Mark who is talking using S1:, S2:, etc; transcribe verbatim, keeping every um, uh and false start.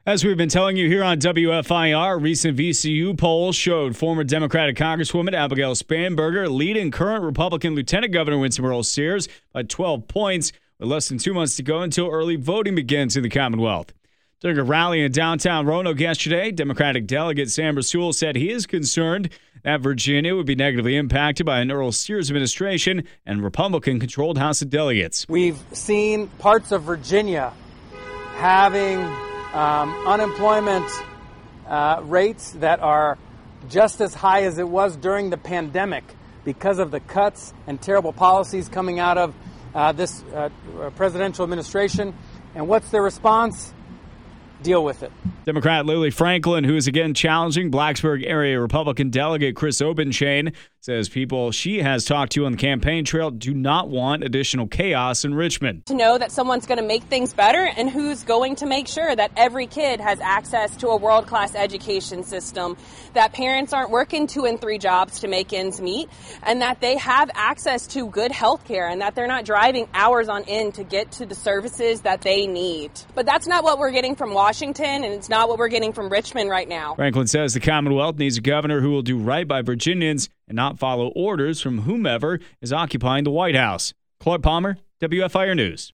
S1: As we've been telling you here on W F I R, recent V C U polls showed former Democratic Congresswoman Abigail Spanberger leading current Republican Lieutenant Governor Winsome Earle-Sears by twelve points, with less than two months to go until early voting begins in the Commonwealth. During a rally in downtown Roanoke yesterday, Democratic delegate Sam Rasool said he is concerned that Virginia would be negatively impacted by an Earle-Sears administration and Republican-controlled House of Delegates.
S2: We've seen parts of Virginia having um, unemployment uh, rates that are just as high as it was during the pandemic because of the cuts and terrible policies coming out of uh, this uh, presidential administration. And what's their response? Deal with it.
S1: Democrat Lily Franklin, who is again challenging Blacksburg area Republican delegate Chris Obenchain, says people she has talked to on the campaign trail do not want additional chaos in Richmond.
S3: To know that someone's going to make things better and who's going to make sure that every kid has access to a world-class education system, that parents aren't working two and three jobs to make ends meet, and that they have access to good health care and that they're not driving hours on end to get to the services that they need. But that's not what we're getting from Washington, and it's not what we're getting from Richmond right now.
S1: Franklin says the Commonwealth needs a governor who will do right by Virginians and not follow orders from whomever is occupying the White House. Claude Palmer, W F I R News.